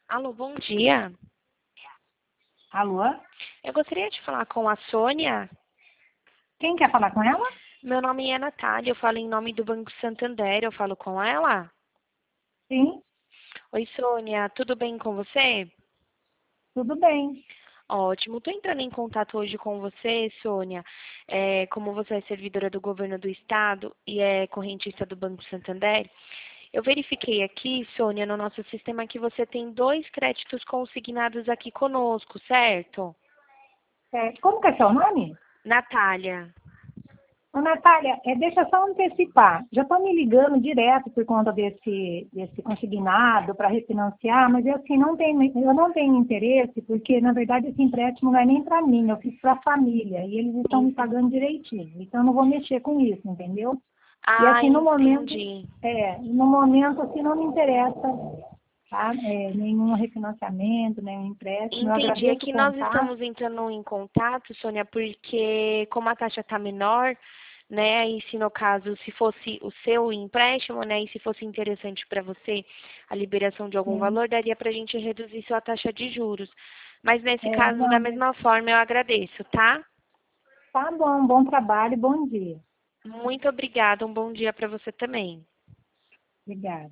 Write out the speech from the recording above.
Alô, bom dia. Alô? Eu gostaria de falar com a Sônia. Quem quer falar com ela? Meu nome é Natália, eu falo em nome do Banco Santander, eu falo com ela. Sim, Oi, Sônia, tudo bem com você? tudo bem. Ótimo, estou entrando em contato hoje com você, Sônia. Como você é servidora do governo do estado e é correntista do Banco Santander, eu verifiquei aqui, Sônia, no nosso sistema que você tem 2 créditos consignados aqui conosco, certo? Como que é seu nome? Natália. Ô, Natália, deixa eu só antecipar. Já estão me ligando direto por conta desse consignado para refinanciar, mas eu, assim, eu não tenho interesse, porque, na verdade, esse empréstimo não é nem para mim, eu fiz para a família, e eles estão me pagando direitinho. Então, eu não vou mexer com isso, entendeu? E, Ah, assim, entendi. no momento, assim, não me interessa, tá? Nenhum refinanciamento, nenhum empréstimo. Eu Entendi. agradeço o Aqui nós contato. estamos entrando em contato, Sônia, porque como a taxa está menor, né, e se no caso, se fosse o seu empréstimo, né, e se fosse interessante para você a liberação de algum Sim. valor, daria para a gente reduzir sua taxa de juros. Mas nesse caso, da Não, mesma forma, eu agradeço, tá? tá bom, bom trabalho, bom dia. Muito obrigada. Um bom dia para você também. Obrigada.